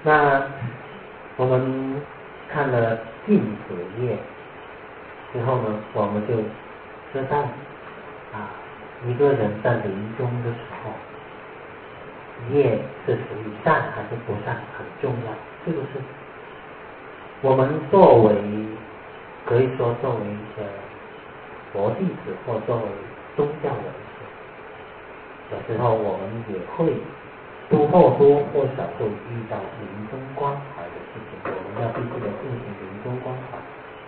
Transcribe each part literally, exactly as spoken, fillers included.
那我们看了禁止业之后呢，我们就知道啊，一个人在临终的时候，业是属于善还是不善很重要，是不是？我们作为可以说作为一些佛弟子或作为宗教人士，有时候我们也会多或多或少会遇到临终关怀的事情，我们要必须的进行临终关怀。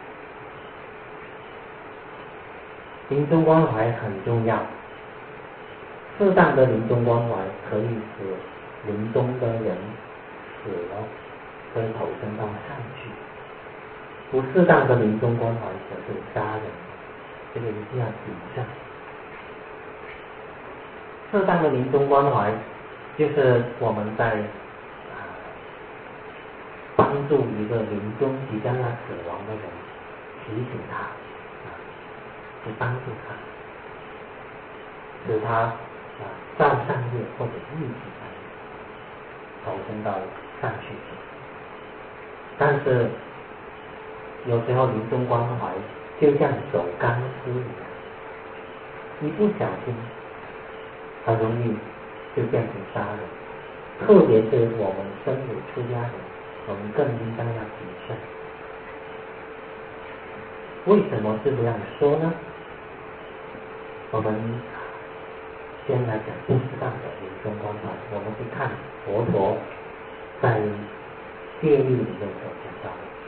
临终关怀很重要，适当的临终关怀可以使临终的人死了可以投生到上去，不适当的临终关怀则是杀人，这个一定要谨慎。适当的临终关怀就是我们在、啊、帮助一个临终即将要死亡的人，提醒他、啊、去帮助他，使他啊造善业或者预习善业，投生到上去。但是有时候临终关怀就像走钢丝一样，一不小心很容易就变成杀人，特别是我们身为出家人，我们更应当要谨慎。为什么是这样说呢？我们先来讲不适当的临终关怀，我们去看佛陀在戒律里面所讲到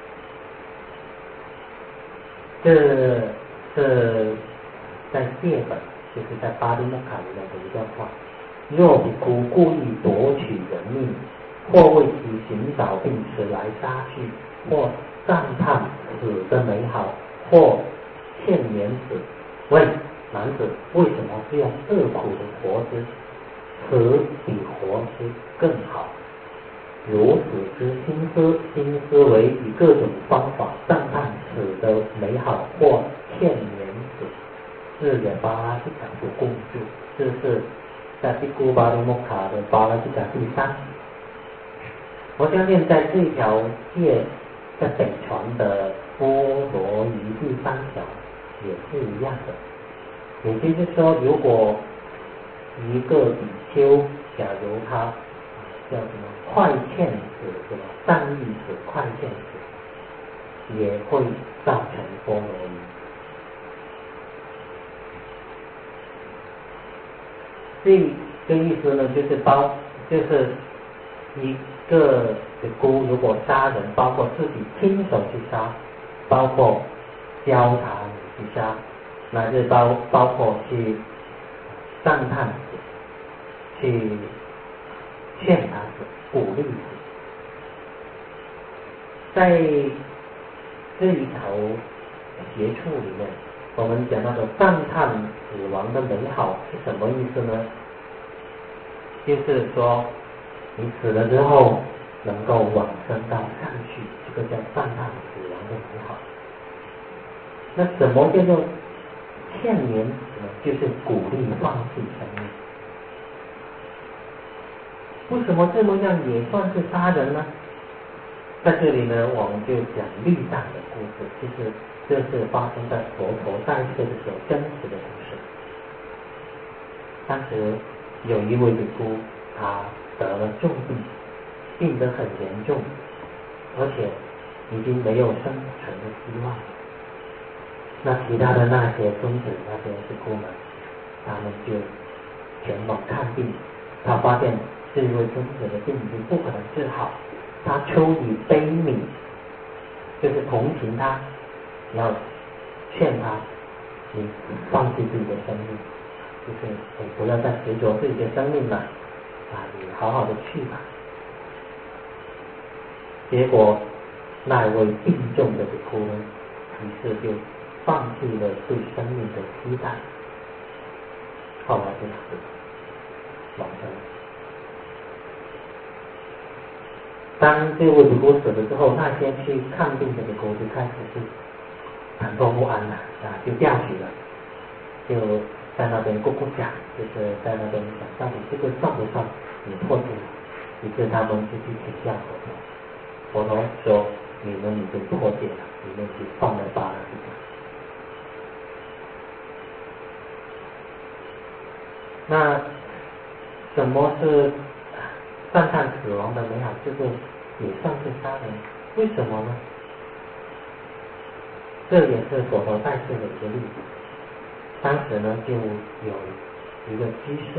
的，这是在戒本，就是在巴利摩卡里面的一段话。若比丘故意夺取人命，或为其寻找并此来杀去，或赞叹死的美好，或劝勉死，问男子为什么是用恶苦的活之，此比活之更好？如此之心思，心思为以各种方法赞叹死的美好，或劝勉死，是也巴拉吉卡不共住。这是在毗孤巴利摩卡的巴拉吉卡第三。我相信在这条戒在北传的波罗夷第三条也是一样的。也就是说，如果一个比丘，假如他叫什么快劝死，什么善意死、快劝死，也会造成波罗夷。这个意思呢，就是包，就是一个比丘如果杀人，包括自己亲手去杀，包括教他去杀，乃至包包括去赞叹死，去劝他死，鼓励死。在这一头节处里面，我们讲到的赞叹死亡的美好是什么意思呢？就是说你死了之后能够往生到上去，这个叫赞叹死亡的美好。那什么叫做劝勉死呢？就是鼓励放弃生命。为什么这么样也算是杀人呢？在这里呢，我们就讲律藏的故事，其实这是发生在佛陀在世的时候真实的故事。当时有一位比丘，他得了重病，病得很严重，而且已经没有生存的希望。那其他的那些孙子、那些比丘们，他们就前往看病。他发现这位孙子的病已经不可能治好，他出于悲悯，就是同情他，要劝他，你放弃自己的生命，就是你不要再执着自己的生命了，啊，你好好的去吧。结果那位病重的比丘呢，于是就放弃了对生命的期待，后来就死往生。当这位比丘死了之后，那些去看病的比丘就开始是忐忑不安了，啊，就调取了，就在那边咕咕讲，就是在那边讲到底这个算不算你破戒？ 于是他们就去请教佛陀，佛陀说：你们已经破戒了，你们去放了巴拉提迦。那什么是赞叹死亡的美好？这个也算是杀人，为什么呢？这也是佛陀在世的一个例子。当时呢，就有一个居士，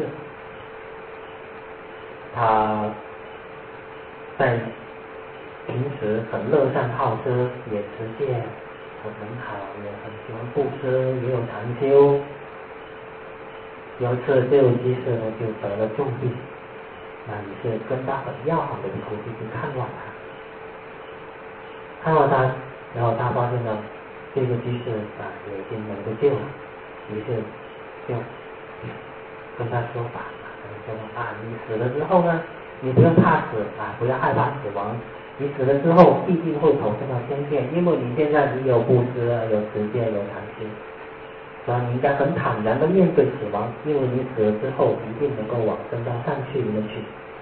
他在平时很乐善好施，也持戒很好，也很喜欢布施，也有禅修。有一次，这位居士呢就得了重病，那于是跟他很要好的比丘就去看望他，看望他，然后他发现呢，这个居士啊也已经没得救了，于是就跟他说法，跟他说啊，你死了之后呢，你不用怕死啊，不要害怕死亡，你死了之后必定会投生到天界，因为你现在你有布施，有持戒，有禅修。所以你应该很坦然的面对死亡，因为你死了之后一定能够往生到善趣里面去。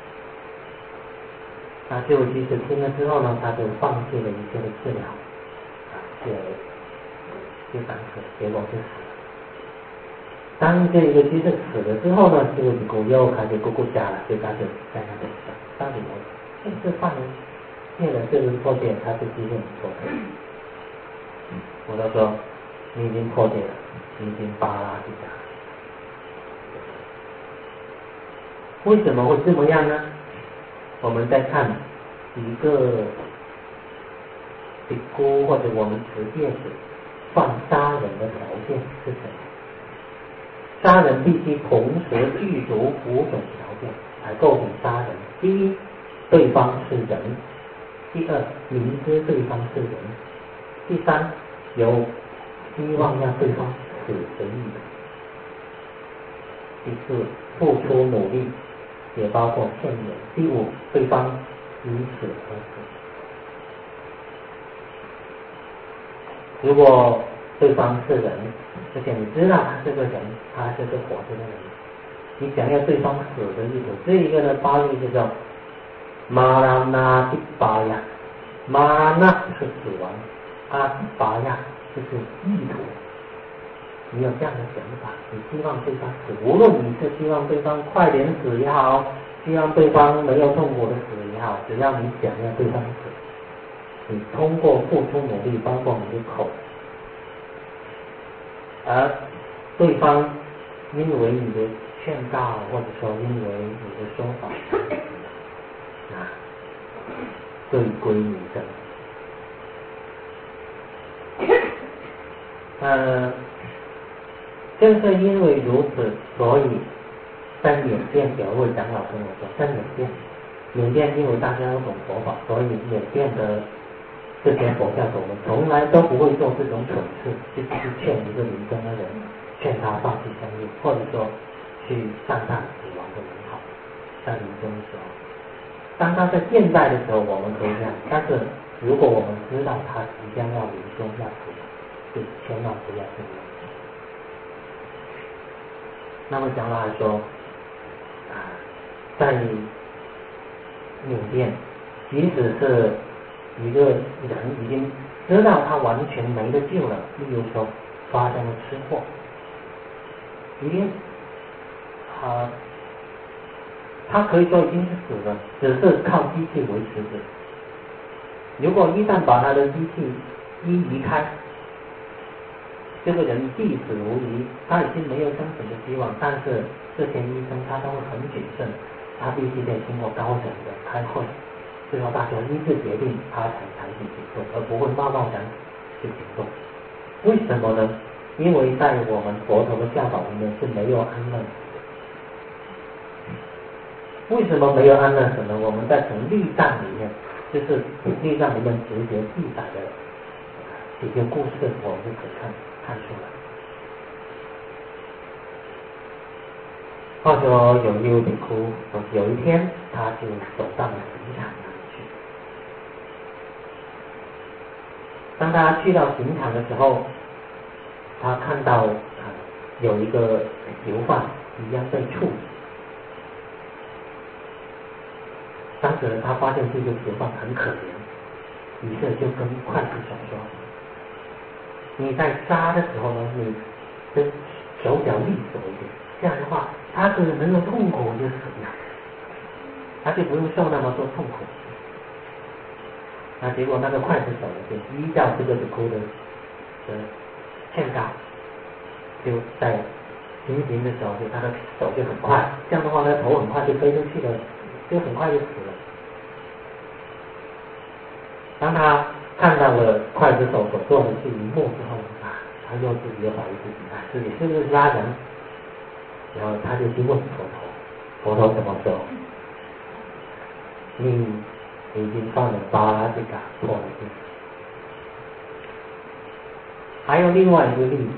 那这位居士听了之后呢，他就放弃了一切的治疗，啊，就就等死，结果就死了。当这个居士死了之后呢，这位比丘又开始咕咕家了，就开始在那边想，到底我这这犯人灭了这个破戒，他是几件错的？我都说你已经破戒了。已经巴拉提迦，为什么会这么样呢？我们再看一个比丘或者我们持戒者犯杀人的条件是什么？杀人必须同时具足五种条件才构成杀人。第一，对方是人；第二，明知对方是人；第三，有希望让对方死的意的；第四，付出努力，也包括骗人；第五，对方因此而死。如果对方是人，而且你知道他是个人，他是个活着的人，你想要对方死的意图，这一个呢，巴利就叫马拉那蒂巴呀，马拉那是死亡，阿蒂巴呀就是意图。你有这样的想法，你希望对方死，无论你是希望对方快点死也好，希望对方没有痛苦的死也好，只要你想要对方死，你通过付出努力，包括你的口，而对方因为你的劝告，或者说因为你的说法啊，对归你的。呃，正是因为如此，所以在缅甸有位长老跟我说，在缅甸，缅甸因为大家都懂佛法，所以缅甸的这些佛教徒们从来都不会做这种蠢事，就是去劝一个临终的人，劝他放弃生命，或者说去赞叹死亡的美好。在临终的时候，当他在现代的时候，我们可以这样，但是如果我们知道他即将要临终要死，就千万不要这样。那么长老还说，啊，在缅甸，即使是一个人已经知道他完全没得救了，例如说发生了车祸，已经啊，他可以说已经是死了，只是靠机器维持着。如果一旦把他的机器一移开，这个人必死无疑，他已经没有生存的希望。但是这些医生他都会很谨慎，他必须得经过高层的开会，最后大家一致决定，他才采取行动，而不会贸贸然去行动。为什么呢？因为在我们佛陀的教导里面是没有安乐死的。为什么没有安乐死呢？我们在从律藏里面，就是律藏里面直接记载的几个故事，我们就可以看看出来。话说有一位比丘，有一天他就走到了刑场那里去。当他去到刑场的时候，他看到、呃、有一个囚犯一样被处死。 当时他发现这个囚犯很可怜，于是就跟刽子手说：“你在杀的时候呢，你的手脚利索一点，这样的话，他是能够痛苦就死了，他就不用受那么多痛苦。”那结果那个刽子手就依照这个比丘的的劝告，就在行刑的时候，就他的手就很快，这样的话呢，头很快就飞出去了，就很快就死了。当他看到了刽子手所做的这一幕之后啊，他又自己又怀疑自己啊，自己是不是杀人？然后他就去问佛陀，佛陀怎么说？你已经犯了八拉这个错了罪。还有另外一个例子，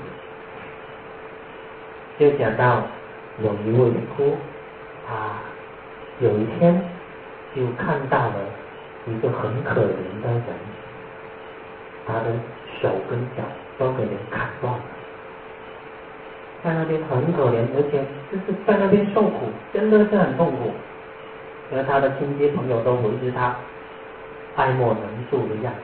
就讲到有一位比丘，他有一天就看到了一个很可怜的人，他的手跟脚都给人砍断了，在那边很可怜，而且就是在那边受苦，真的是很痛苦。而他的亲戚朋友都围着他爱莫能助的样子。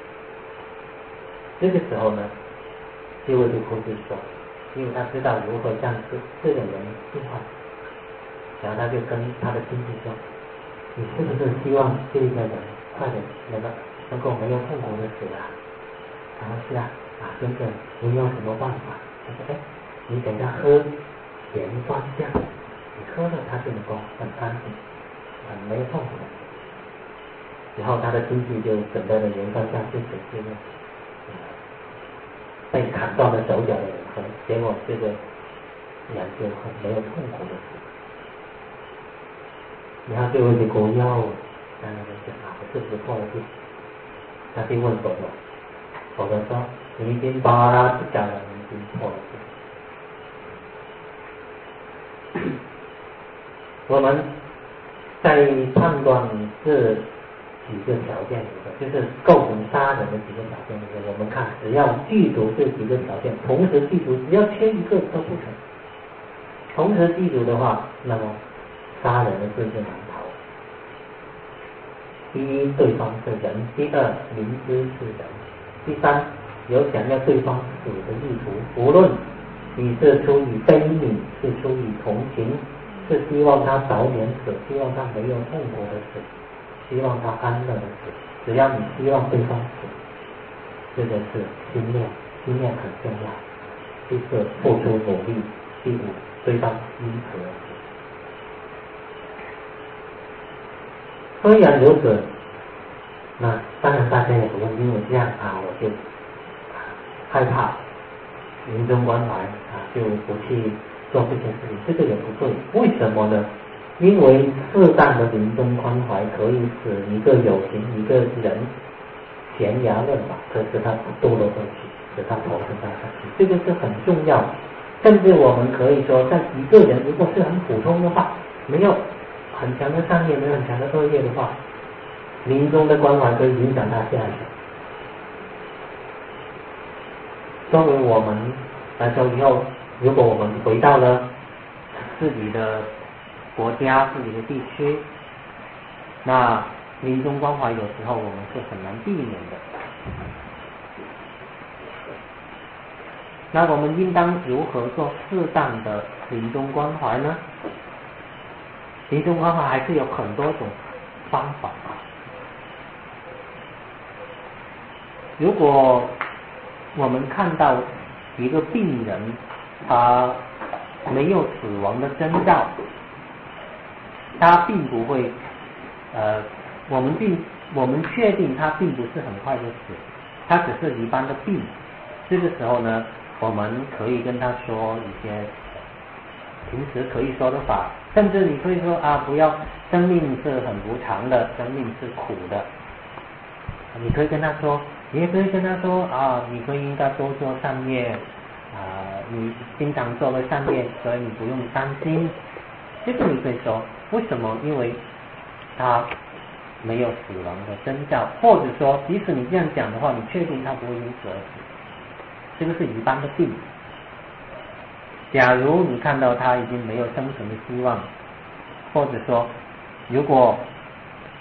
这个时候呢，这位比丘就说，因为他知道如何向这这种人进化，然后他就跟他的亲戚说：“你是不是希望这个人快点能够能够没有痛苦的死啊？”然后是啊，啊先生，你有什么办法？他说：“哎，你给他喝甜酸酱，你喝了他就能够很安静，很没有痛苦。”然后他的亲戚就准备了盐酸酱去给这个被砍断了手脚的人喝，结果这个人就很没有痛苦的死。然后这位比丘又在那边讲啊，我是不是错了罪？他去问佛陀，佛陀说：“你已经把他这家人已经错了罪。”我们在判断这几个条件里头，就是构成杀人的几个条件里头，我们看只要具足这几个条件，同时具足，只要缺一个都不成。同时具足的话，那么杀人的罪就难逃。第一，对方是人；第二，明知是人；第三，有想要对方死的意图。无论你是出于悲悯，是出于同情，是希望他早点死，希望他没有痛苦的死，希望他安乐的死，只要你希望对方死，这个是心念，心念很重要，就是付出努力。第五，对方因此而死。虽然如此，那当然大家也不用因为这样啊，我就害怕临终关怀啊，就不去做这件事情，这个也不对。为什么呢？因为适当的临终关怀可以使一个有情一个人悬崖勒马，可使他不堕落下去，使他投生到下去，这个是很重要。甚至我们可以说，在一个人如果是很普通的话，没有很强的善业，没有很强的恶业的话，临终的关怀可以影响他下去。作为我们来说，以后如果我们回到了自己的国家、自己的地区，那临终关怀有时候我们是很难避免的。那我们应当如何做适当的临终关怀呢？临终关怀还是有很多种方法。如果我们看到一个病人他没有死亡的征兆，他并不会呃，我们并我们确定他并不是很快就死，他只是一般的病。这个时候呢，我们可以跟他说一些平时可以说的法，甚至你可以说啊，不要，生命是很无常的，生命是苦的。你可以跟他说，你也可以跟他说啊，你可以应该多做善业啊，你经常做了善业，所以你不用担心。这个你可以说，为什么？因为他没有死亡的征兆，或者说，即使你这样讲的话，你确定他不会因此而死。这个是一般的病。假如你看到他已经没有生存的希望，或者说如果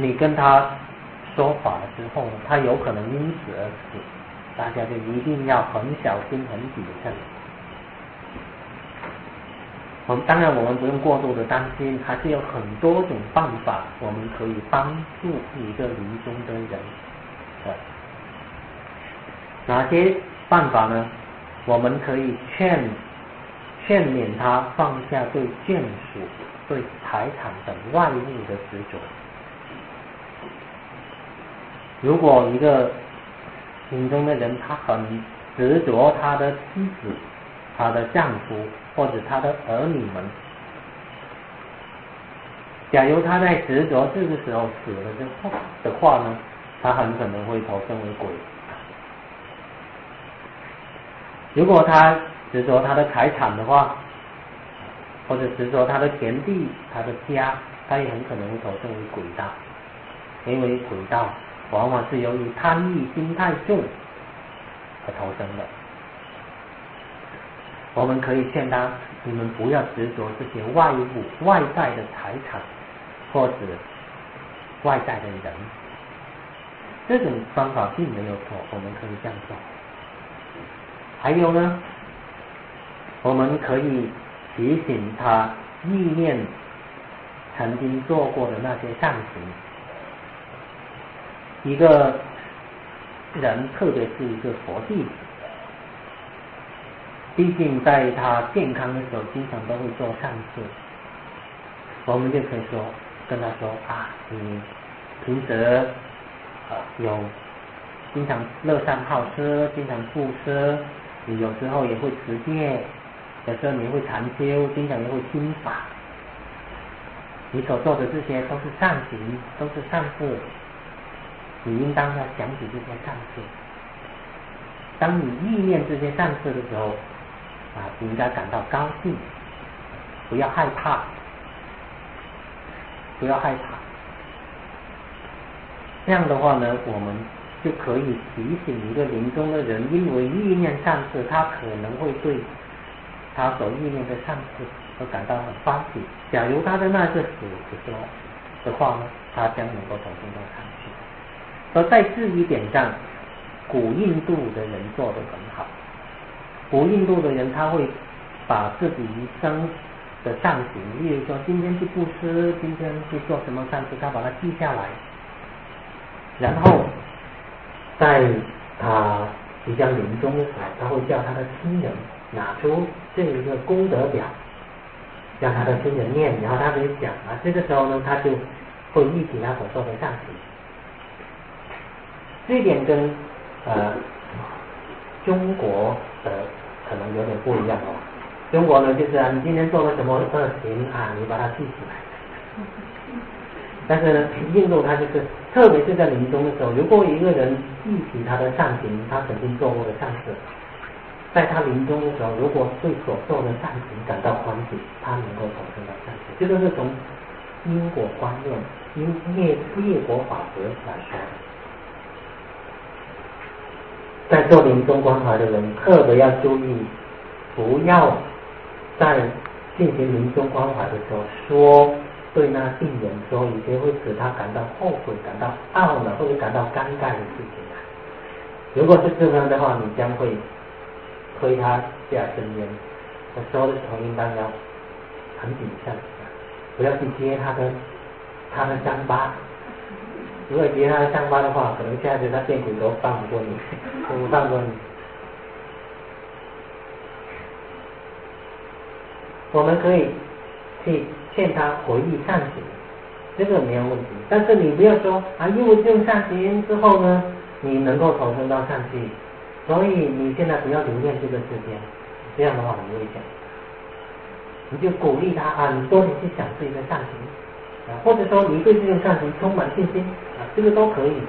你跟他说法了之后，他有可能因此而死，大家就一定要很小心、很谨慎。我们当然我们不用过度的担心，还是有很多种办法，我们可以帮助一个临终的人。呃，哪些办法呢？我们可以劝劝勉他放下对眷属、对财产等外物的执着。如果一个临终的人，他很执着他的妻子、他的丈夫或者他的儿女们，假如他在执着这个时候死了之后的话呢，他很可能会投生为鬼。如果他执着他的财产的话，或者执着他的田地、他的家，他也很可能会投生为鬼道，因为鬼道往往是由于贪欲心太重而投生的。我们可以劝他，你们不要执着这些外物、外在的财产或者外在的人，这种方法并没有错，我们可以这样做。还有呢，我们可以提醒他意念曾经做过的那些善行。一个人，特别是一个佛弟子，毕竟在他健康的时候经常都会做善事，我们就可以说跟他说啊，你平时啊有经常乐善好施，经常布施，你有时候也会持戒，有时候你会禅修，经常也会听法，你所做的这些都是善行，都是善事，你应当要想起这些善事。当你意念这些善事的时候啊，你应该感到高兴，不要害怕，不要害怕。这样的话呢，我们就可以提醒一个临终的人，因为意念善事，他可能会对他所意念的善事而感到很欢喜。假如他在那是死的时候的话呢，他将能够投生到上去。而在这一点上，古印度的人做得很好。古印度的人他会把自己一生的善行，例如说今天去布施，今天去做什么善事，他把它记下来，然后在他即将临终的时候，他会叫他的亲人拿出这一个功德表，让他的亲人念，然后他可以讲啊，这个时候呢，他就会忆起他所做的善行。这一点跟呃中国的可能有点不一样哦。中国呢，就是啊，你今天做了什么恶行啊，你把它记起来。但是呢，印度它就是，特别是在临终的时候，如果一个人记起他的善行，他曾经做过的善事，在他临终的时候，如果对所做的善行感到欢喜，他能够投生到善行。这个是从因果观念、因业业果法则来说的。在做临终关怀的人，特别要注意，不要在进行临终关怀的时候说对那病人说一些会使他感到后悔、感到懊恼或者感到尴尬的事情。如果是这样的话，你将会推他下深渊。在说的时候，应当要很谨慎，不要去接他的他的伤疤。如果接他的伤疤的话，可能下次他变骨头放不过你，不放过你。我们可以去劝他回忆善行，这个没有问题。但是你不要说啊，因为这种善行之后呢，你能够投生到善趣，所以你现在不要留恋这个世间，这样的话很危险。你就鼓励他啊，你多点去想自己的善行啊，或者说你对这种善行充满信心啊，这个都可以。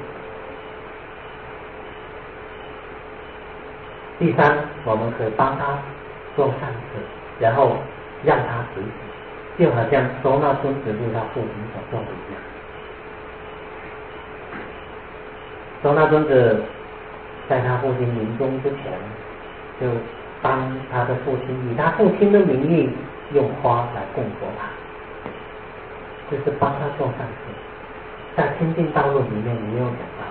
第三，我们可以帮他做善事，然后让他执行，就好像收纳孙子对他父亲所做的一样。收纳孙子在他父亲临终之前，就帮他的父亲以他父亲的名义用花来供佛塔，这是帮他做善事。 在亲近道路里面也有讲到，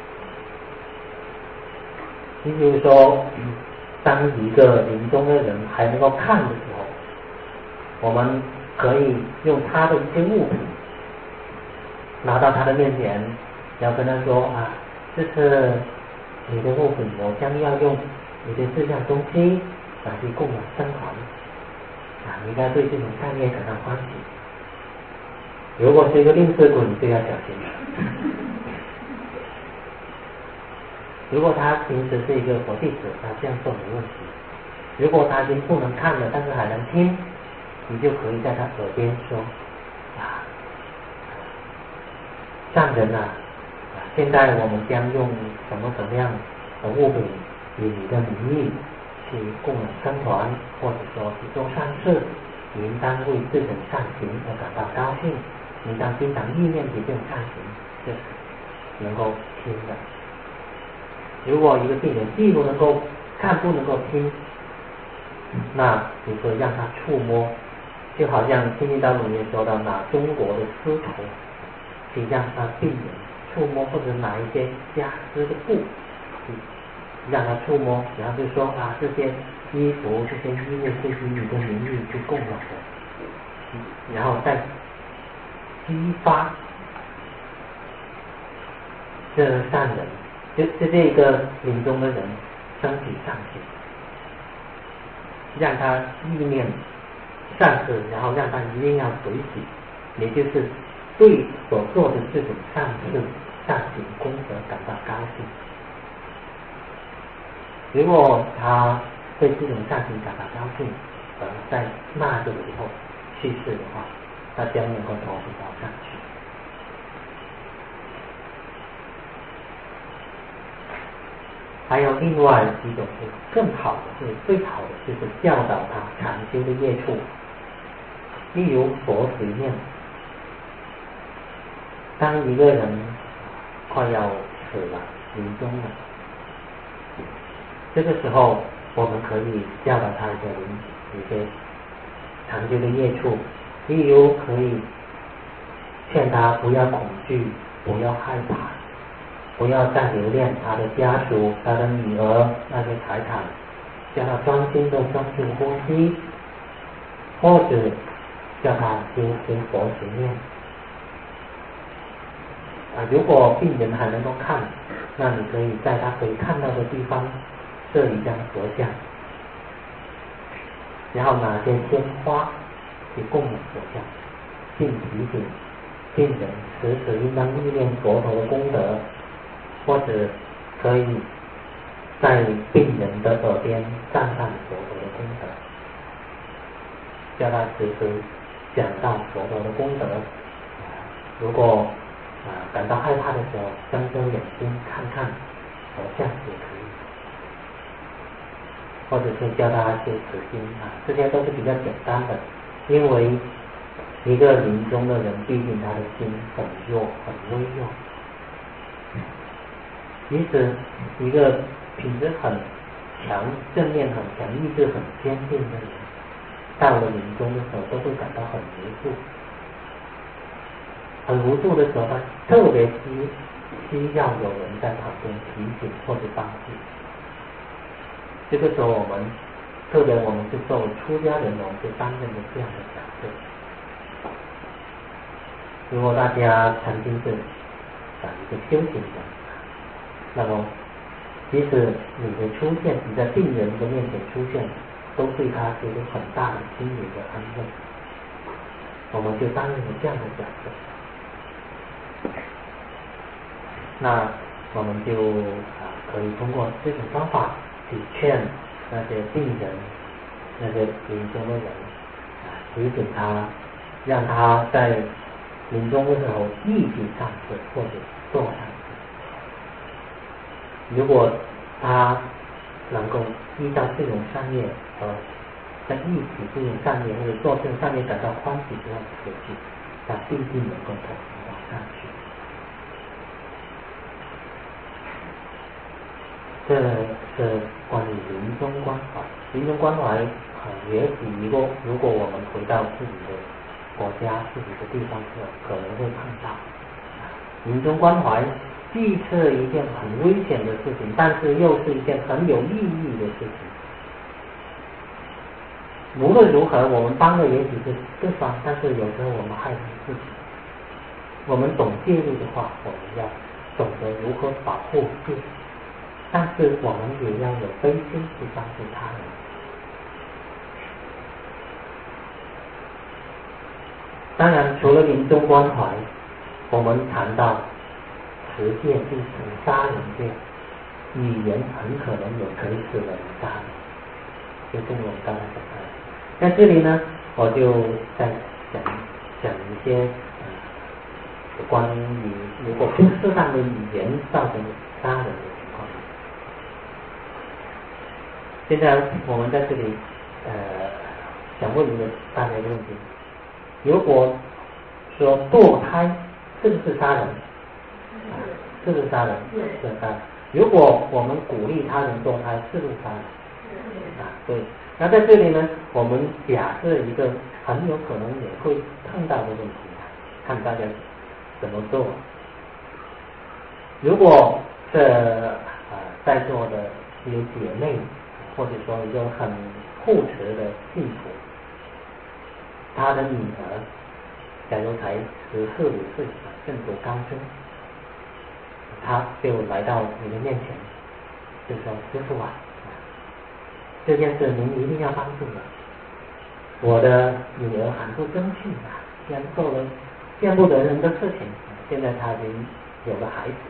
也就是说，当一个临终的人还能够看的时候，我们可以用他的一些物品拿到他的面前，然后跟他说啊，这是你的物品，我将要用你的这项东西拿去供养僧团啊，你应该对这种善业感到欢喜。如果是一个吝啬鬼，你就要小心了。如果他平时是一个佛弟子，他这样做没问题。如果他已经不能看了，但是还能听，你就可以在他耳边说啊，善人啊，现在我们将用什么什么样的物品以你的名义去供养僧团，或者说去做善事，你应当为这种善行而感到高兴，你应当经常意念起这种善行，这是能够听的。如果一个病人既不能够看不能够听，那你可以让他触摸，就好像亲近道里面说到拿中国的丝绸去让他病人触摸，或者拿一些家织的布让他触摸，然后就说啊，这些衣服这些衣物是以你的名义去供养的，然后再激发这善人，就就这个临终的人升起善行，让他意念善事，然后让他一定要随喜，也就是对所做的这种善事善行功德感到高兴。如果他对这种善行感到高兴，而在那个时候去世的话，他将能够投回到上去。还有另外几种是更好的，是最好的，就是教导他禅修的业处。例如佛随念，当一个人快要死了，临终了，这个时候我们可以教导他一些一些禅修的业处，例如可以劝他不要恐惧，不要害怕，不要再留恋他的家属、他的女儿那些财产，叫他专心的专心呼吸，或者叫他修行佛学念。啊，如果病人还能够看，那你可以在他可以看到的地方设一张佛像，然后拿些鲜花去供养佛像，并提醒病人时时应当意念佛陀的功德，或者可以在病人的耳边赞叹佛陀的功德，叫他时时讲到佛陀的功德。如果啊感到害怕的时候，睁睁眼睛看看佛像也可以，或者是教他修持经啊，这些都是比较简单的。因为一个临终的人，毕竟他的心很弱，很微弱。即使一个品质很强、正念很强、意志很坚定的人，到了临终的时候，都会感到很无助。很无助的时候，他特别需需要有人在旁边提醒或者帮助。这个时候，我们特别我们是作为出家人，我们是担任的这样的角色。如果大家曾经是啊一个修行者，那么即使你的出现，你在病人的面前出现，都对他是一个很大的心理的安慰。我们就担任了这样的角色。那我们就啊可以通过这种方法去劝那些病人、那些临终的人啊，提醒他，让他在临终的时候忆起善事或者做善事。如果他能够遇到这种善业，而在忆起这种善业或者做这种善业感到欢喜之后回去，他必定能够投到上去。这是关于临终关怀。临终关怀啊，也许如果如果我们回到自己的国家、自己的地方时候，可能会碰到。 临终关怀既是一件很危险的事情，但是又是一件很有意义的事情。无论如何，我们帮的也许是对方，但是有时候我们害了自己。我们懂戒律的话，我们要懂得如何保护自己，但是我们也要有悲心去帮助他人。当然，除了临终关怀，我们谈到持戒就是杀人戒，语言很可能也可以使人杀人，就正如我们刚才讲的。在这里呢，我就再讲讲一些呃关于如果不适当的语言造成杀人的情况。现在我们在这里呃想问你们大家一个问题：如果说堕胎是不是杀人？是不是杀人？是杀人。如果我们鼓励他人堕胎，是不是杀人？啊，对。那在这里呢，我们假设一个很有可能也会碰到的问题，看大家怎么做。如果这呃在座的有姐妹，或者说一个很护持的信徒，他的女儿假如才十四五岁，正读高中，他就来到你的面前，就说：“师父啊，这件事您一定要帮助我。我的女儿很不争气啊，竟然做了见不得人的事情，现在她已经有了孩子。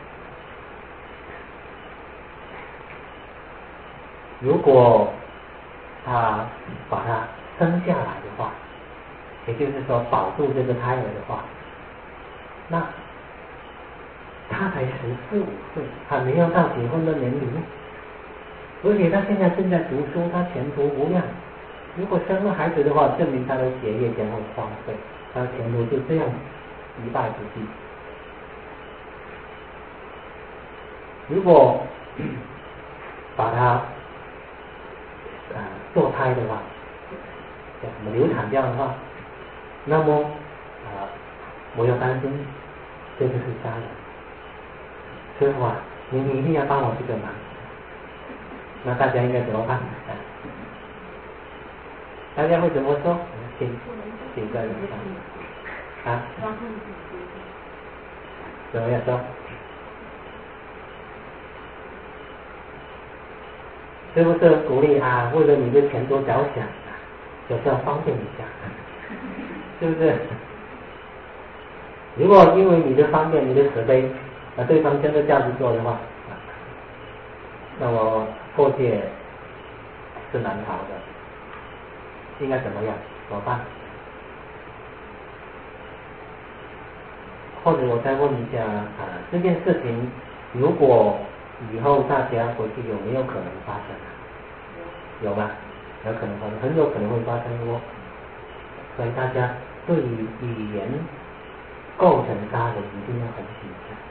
如果她把她生下来的话，也就是说保住这个胎儿的话，那她才十四五岁，还没有到结婚的年龄。而且他现在正在读书，他前途无量。如果生了孩子的话，证明他的学业将会荒废，他的前途就这样一败涂地。如果把他呃堕胎的话，叫什么流产掉的话，那么啊、呃，我要担心这个是杀人。师父啊，你一定要帮我这个忙。那大家应该怎么办？大家会怎么说？请请个人讲啊？怎么样说？是不是鼓励啊？为了你的前途着想，有时候方便一下，是不是？如果因为你的方便、你的慈悲，那对方真的这样子做的话，那么破戒是难逃的，应该怎么样？怎么办？或者我再问一下啊、呃，这件事情如果以后大家回去有没有可能发生？有吗？有可能发生，很有可能会发生哦。所以大家对于语言构成杀人一定要很谨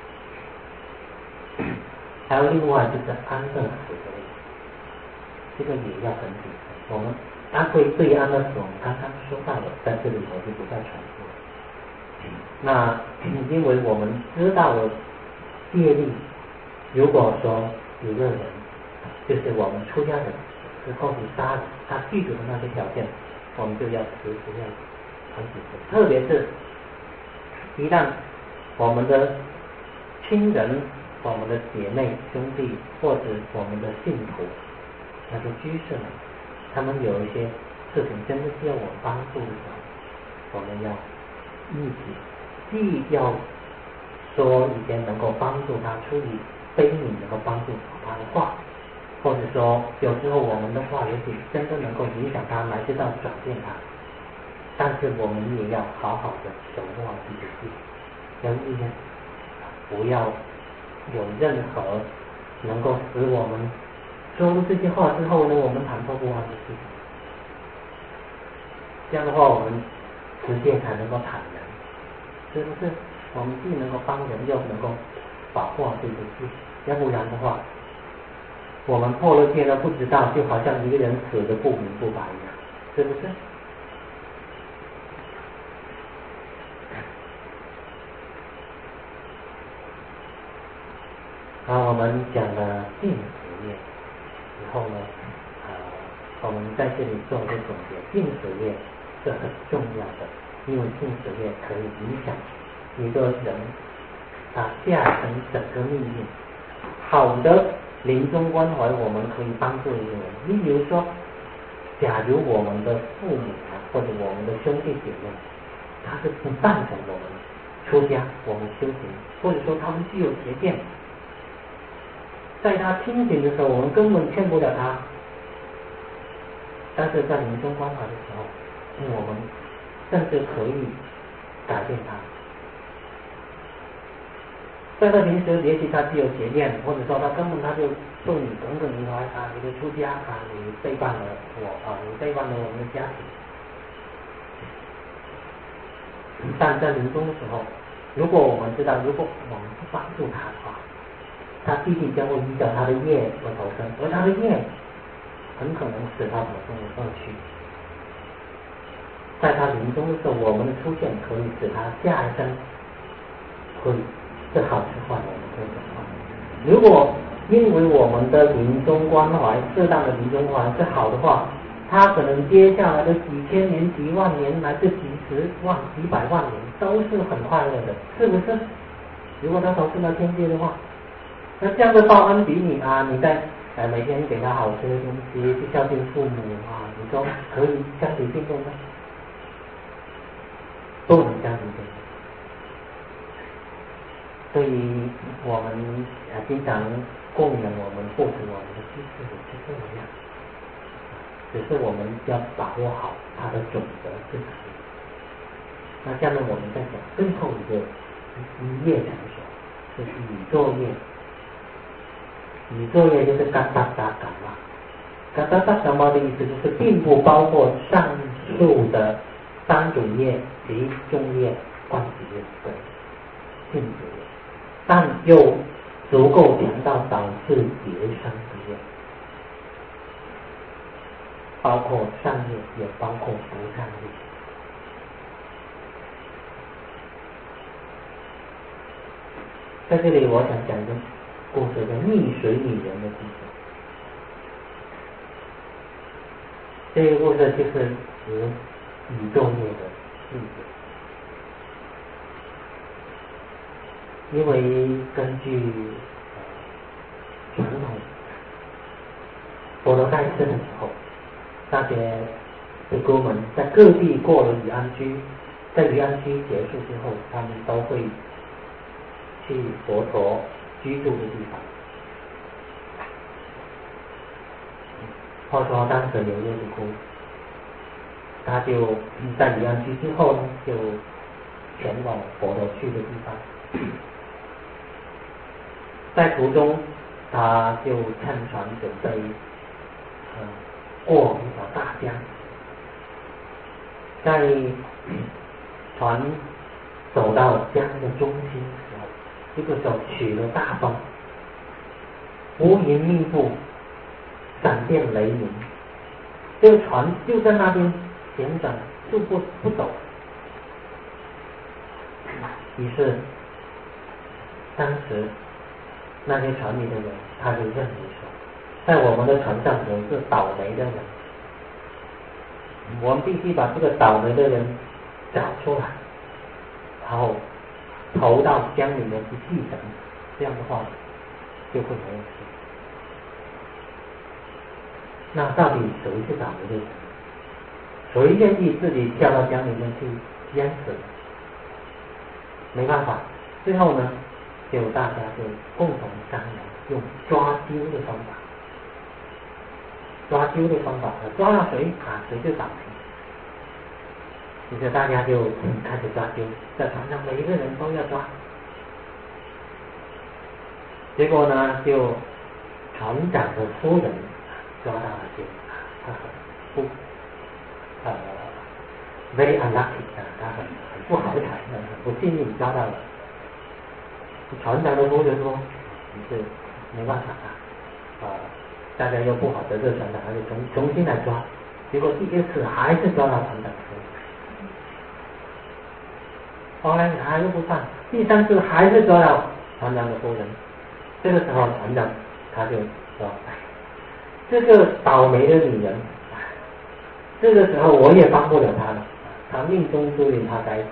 慎。还有另外就是安乐死的问题，这个也要很谨慎。我们安会对安乐死我们刚刚说到了，在这里我就不再重复了。那因为我们知道了戒律，如果说有个人就是我们出家人是构成杀人，他具足的那些条件，我们就要时时要很谨慎。特别是一旦我们的亲人、我们的姐妹兄弟或者我们的信徒，那些居士们，他们有一些事情真的需要我们帮助的时候，我们要一起，既要说一些能够帮助他处理悲悯、能够帮助他的话，或者说有时候我们的话也许真的能够影响他，乃至到转变他，但是我们也要好好的守护好自己的自己，要意念不要有任何能够使我们说出这些话之后呢，我们谈破不完的事情。这样的话，我们持戒才能够坦然，是不是？我们既能够帮人，又能够保护好自己的自己。要不然的话，我们破了戒都不知道，就好像一个人死的不明不白一样，是不是？ 啊，我们讲了定时业以后呢，啊，我们在这里做一个总结，定时业是很重要的，因为定时业可以影响一个人他下层整个命运。好的临终关怀，我们可以帮助一个人。你比如说，假如我们的父母啊，或者我们的兄弟姐妹，他是不赞成我们出家，我们修行，或者说他们具有邪见，在他清醒的时候，我们根本劝不了他。但是在临终关怀的时候，我们甚至可以改变他。在他平时也许他具有邪念，或者说他根本他就对你耿耿于怀啊，你的出家啊，你背叛了我啊，你背叛了我们的家庭。但在临终的时候，如果我们知道，如果我们不帮助他的话，他必定将会依照他的业而投生，而他的业很可能使他投生恶趣。在他临终的时候，我们的出现可以使他下一生会是好是坏，我们可以转换。如果因为我们的临终关怀，适当的临终关怀是好的话，他可能接下来的几千年、几万年，乃至几十万、几百万年，都是很快乐的，是不是？如果他投生到天界的话，那这样的报恩比你啊，你在呃每天给他好吃的东西，去孝敬父母啊，你说可以相提并论吗？不能相提并论。所以我们啊经常供养我们护持我们的居士也是这样，只是我们要把握好它的准则是什么。那下面我们再讲最后一个业场所，就是宇宙业。宇宙业就是嘎达达嘎嘛，嘎达达嘎嘛的意思就是并不包括上述的三种业及众业、观己业的性质业。但又足够强到导致结生的业，包括善业，也包括不善业。在这里，我想讲一个故事，叫溺水女人的故事。这个故事就是指宇宙业的例子。因为根据传统，佛陀在世的时候，那些比丘们在各地过了雨安居，在雨安居结束之后，他们都会去佛陀居住的地方。话说当时有一位比丘，他就在雨安居之后呢，就前往佛陀去的地方。在途中，他就乘船准备，呃，过一条大江。在船走到江的中心的时候，这个时候起了大风，乌云密布，闪电雷鸣，这个船就在那边旋转，就不不走。于是，当时那些船里的人，他就认为说，在我们的船上有个倒霉的人，我们必须把这个倒霉的人找出来，然后投到江里面去祭神，这样的话就会没有事。那到底谁是倒霉的人？谁愿意自己跳到江里面去淹死？没办法，最后呢，就大家就共同商量，用抓阄的方法，抓阄的方法，抓到谁啊，谁就倒霉。于是大家就开始抓阄，在船上每一个人都要抓。结果呢，就船长的夫人抓到了阄，他很不呃 very unlucky 啊，他很很不好彩，很不幸运抓到了。船长的夫人说：“你是没办法啊，啊、呃，大家又不好得罪船长，还是重重新来抓。”结果第一次还是抓到船长的夫人。后来还是不算，第三次还是抓到船长的夫人， 这个时候船长他就说：“哎，这个倒霉的女人，这个时候我也帮不了她了，她命中注定她该死。”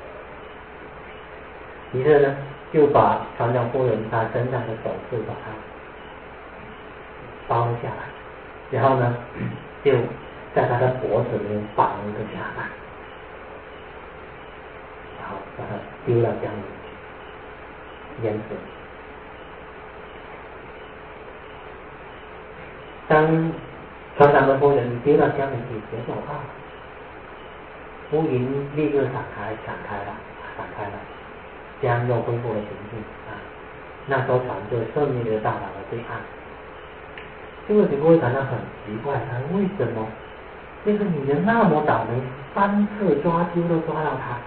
于是呢，就把船长夫人她身上的首饰把它包了下来，然后呢，就在她的脖子里面绑了一个夹带，然后把它丢到江里去淹死。当船长的夫人丢到江里去，结果啊，乌云立刻散开，散开了，散开了，江又恢复了平静啊。那艘船就顺利的到达了对岸。这个你会感到很奇怪，啊，为什么这个女人那么倒霉，三次抓阄都抓到她？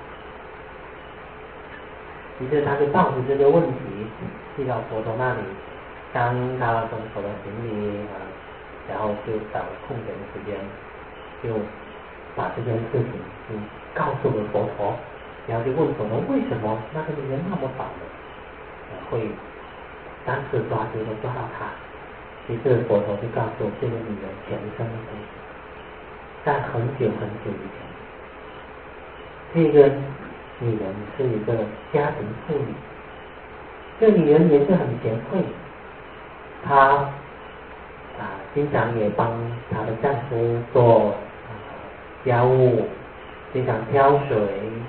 于是他就抱着这个问题去到佛陀那里，当他跟佛陀行礼啊，然后就找空闲的时间，就把这件事情就告诉了佛陀，然后就问佛陀为什么那个女人那么倒霉，会三次抓阄都抓到她。于是佛陀就告诉这个女人前生的故事，在很久很久以前，这个女人是一个家庭妇女，这女人也是很贤惠，她啊经常也帮她的丈夫做啊家务，经常挑水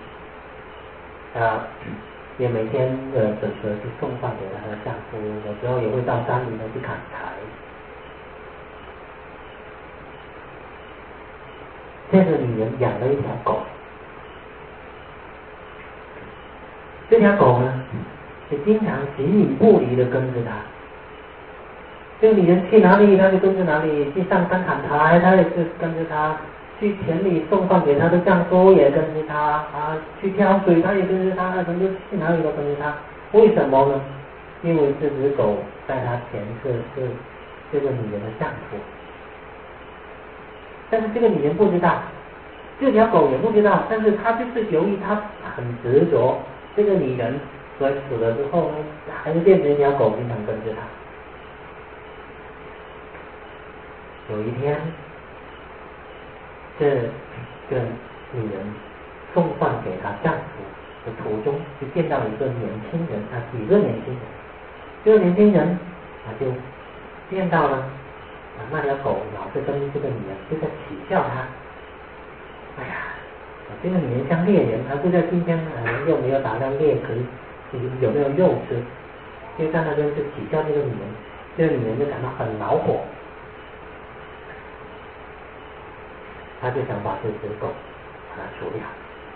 啊，也每天呃准时去送饭给她的丈夫，有时候也会到山里面去砍柴。这个女人养了一条狗，这条狗呢，就经常形影不离的跟着她。这个女人去哪里，她就跟着哪里；去上山砍柴，她也是跟着她；去田里送饭给她的丈夫，也跟着她啊；去挑水，她也跟着她；反正去哪里都跟着她。为什么呢？因为这只狗在她前世是这个女人的丈夫，但是这个女人不知道。这条狗也不知道，但是他就是由于他很执着这个女人，所以死了之后呢，还是变成一条狗，经常跟着他。有一天，这个女人送饭给她丈夫的途中，就见到一个年轻人，啊，几个年轻人。这个年轻人啊，就见到了啊，那条狗老是跟这个女人就在取笑她。哎呀，这个女人像猎人，她就在今天呃又没有打到猎，可是有没有肉吃？就在那边就取笑这个女人，这个女人就感到很恼火，她就想把这只狗把它除掉。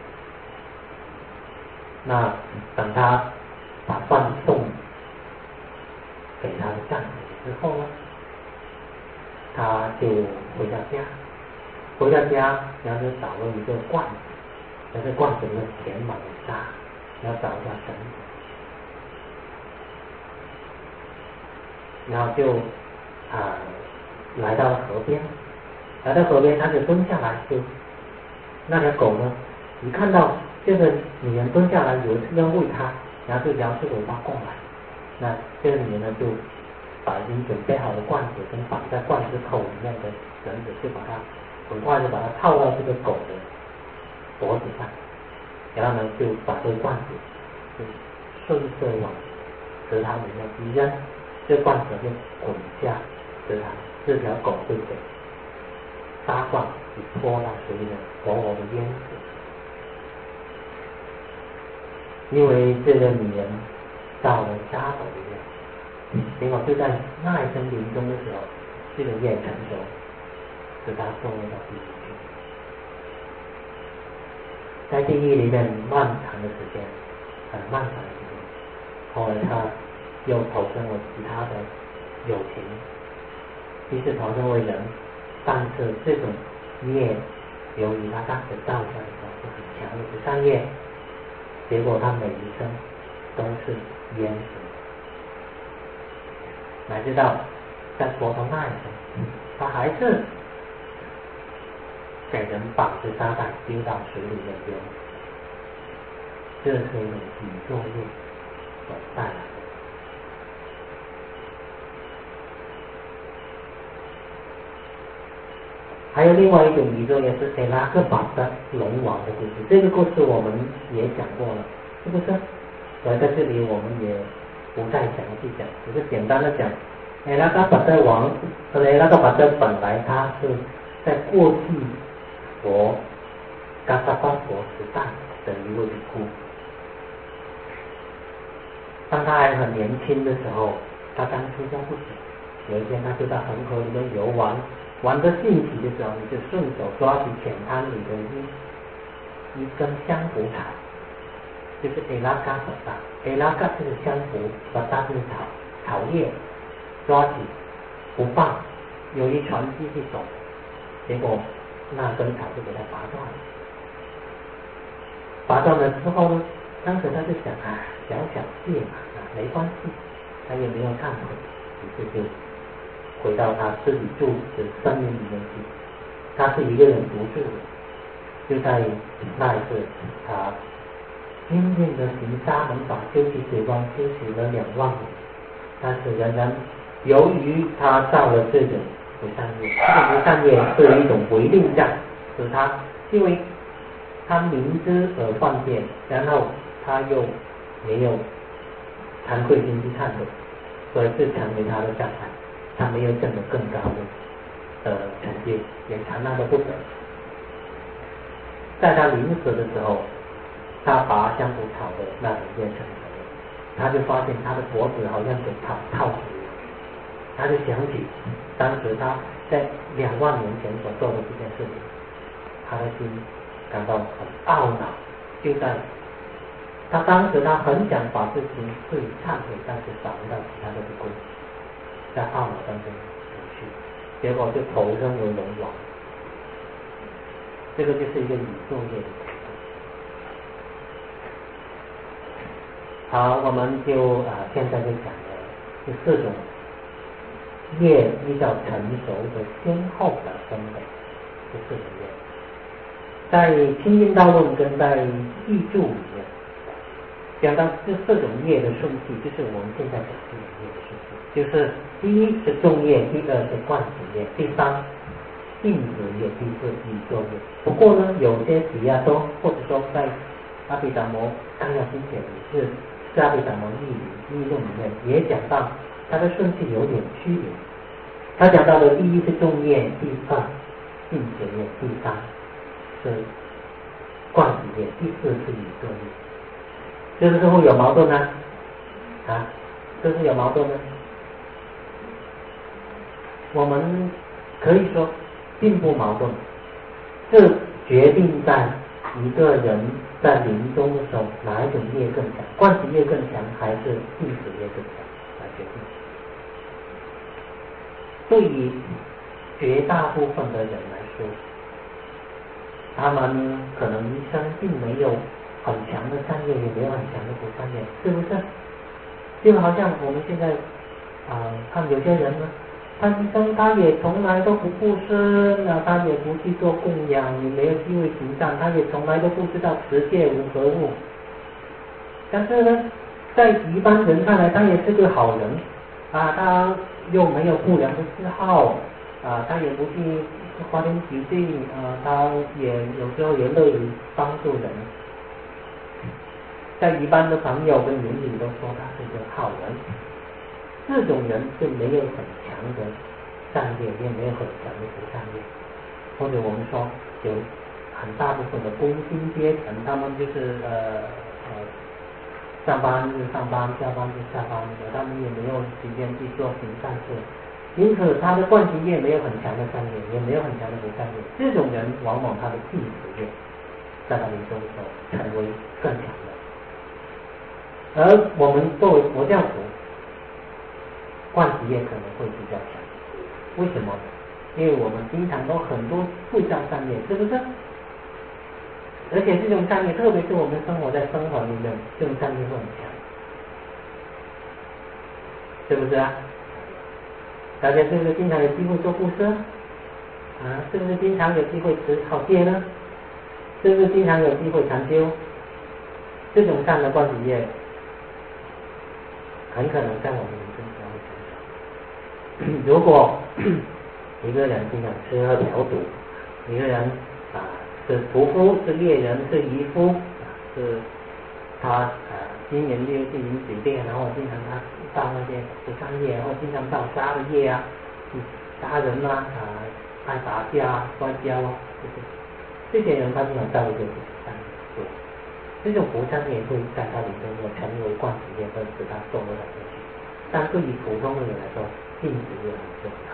那等她把饭送给她的丈夫之后呢，她就回到家。回到家，然后就找了一个罐子，在这罐子里面填满了沙，然后找一条绳子，然后就啊来到了河边，来到河边，他就蹲下来，就那条狗呢，一看到这个女人蹲下来，以为是要喂它，然后就摇出尾巴过来，那这个女人呢就把已经准备好的罐子跟绑在罐子口里面的绳子，就把它。很快就把它套到这个狗的脖子上，然后呢就把这个罐子就顺势往池塘里面一扔，这罐子就滚下池塘，这条狗就被沙罐就拖到水里面，活活的淹死。因为这个女人到了沙斗里面，结果就在那一生临终的时候，这个业成熟。是他送入到地狱去，在地狱里面漫长的时间，很漫长的时间。后来他又投生为其他的有情，第一次投生为人，但是这种业，由于他当时造下的时候是很强的十善业，结果他每一生都是淹死，乃至到在佛陀那一生，他还是。给人绑着沙袋丢到水里面丢，这是一种宇宙业所带来的。 还有另外一种宇宙也是诶拉克巴的龙王的故事，这个故事我们也讲过了，是不是？所以在这里我们也不再详细讲，只是简单的讲，诶拉克巴的王，诶拉克巴的本来他是在过去佛嘎萨巴佛时代的一位比丘，当他还很年轻的时候，他刚出家不久，有一天他就在恒河里面游玩。玩得兴起的时候，你就顺手抓起浅滩里的一一根香蒲草，就是埃拉嘎巴达，埃拉嘎就是香蒲，巴达就是草草叶，抓起不放，有一船继续走，结果那根草就给它拔断了。拔断了之后呢，当时他就想啊，小小戒嘛，啊没关系，他也没有忏悔，于是就回到他自己住的森林里面去，他是一个人独住的，就在那一次，他拼命的行沙门法，修习水光，修习了两万年，但是仍然由于他造了这种不善业，这个不善业是一种违令障，使他因为他明知而犯戒，然后他又没有惭愧心去忏悔，所以这成为他的障碍。他没有证得更高的呃成就，也残难的不得。在他临死的时候，他拔香蒲草的那种叶成熟了，他就发现他的脖子好像被套套住了，他就想起当时他在两万年前所做的这件事情，他的心感到很懊恼。就在他当时他很想把事情自己忏悔，但是找不到其他的不归。在懊恼当中死去，结果就投生为龙王。这个就是一个宇宙业的故事。好，我们就啊、呃、现在就讲了这四种业依照成熟的先后的分类，这四种业，在清净道论跟在译注里面讲到这四种业的顺序，就是我们现在讲这种业的顺序。就是第一是众业，第二是观止业，第三净止业，第四宇宙业。不过呢，有些提亚多或者说在阿毗达摩纲要经典里是是阿毗达摩译译论里面也讲到它的顺序有点区别。他讲到的第一是众业，第二净止业，第三是观止业，第四是宇宙业。这个时候有矛盾呢？啊，这是有矛盾呢？我们可以说并不矛盾，这决定在一个人在临终的时候哪一种业更强，观止业更强还是净止业更强来决定。对于绝大部分的人来说，他们可能一生并没有很强的善业，也没有很强的不善业，是不是？就好像我们现在啊、呃，看有些人呢，他一生他也从来都不布施，那他也不去做供养，也没有机会行善，他也从来都不知道持戒如何物。但是呢，在一般人看来，他也是个好人啊，他又没有不良的嗜好啊，他也不去花天酒地啊，他也有时候也乐于帮助人。在一般的朋友跟邻里都说他是个好人，这种人就没有很强的善业，也没有很强的不善业。或者我们说有很大部分的工薪阶层，他们就是呃呃上班就上班，下班就下班的，他们也没有时间去做行善事，因此他的观行业没有很强的善业，也没有很强的不善业。这种人往往他的净止业在他临终的时候成为更强的。而我们作为佛教徒，观止业可能会比较强。为什么？因为我们经常都很多不善善业，是不是？而且这种善业，特别是我们生活在生活里面，这种善业会很强，是不是啊？大家是不是经常有机会做布施啊？是不是经常有机会持好戒呢？是不是经常有机会禅修？这种善的观止业很可能在我们人生中会减少。如果一个人经常吃喝嫖赌，一个人啊是屠夫，是猎人，是渔夫，啊是他啊经营这个经营酒店，然后经常他到那些不商业，然后经常到杀的业啊，杀人啊啊爱打架啊摔跤啊，就是这些人他经常造这个三对，这种福山也会在他里头有成为惯习，也会使他受得了下去。但对于普通的人来说，禁止也很重要。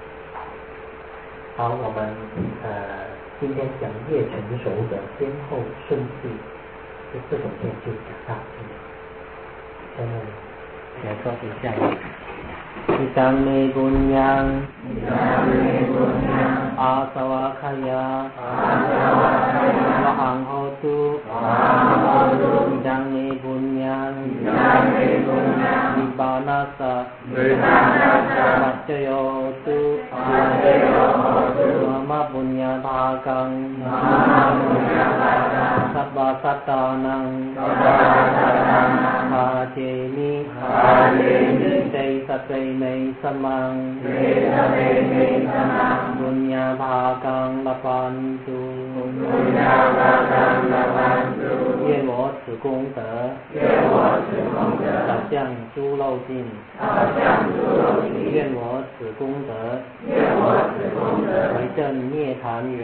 好，我们呃今天讲业成熟的先后顺序，就这种片就讲到这里。下面来说一下。อิตังเมปุญญังอาสวะขยาวะหังโหตุอิตังเมปุญญังนิบานัสสะปัจจโยตุมะปุญญาภากังสัพพสัตตานังภาเจมิเตสเตเนสมังปุญญาภากังละพันตุ愿我此功德导向诸漏尽，愿我此功德为证涅盘缘，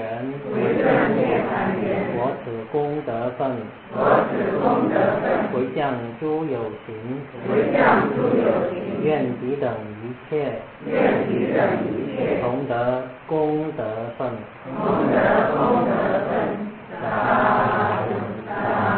我此功德分回向诸有情，愿彼等一切同得功德分。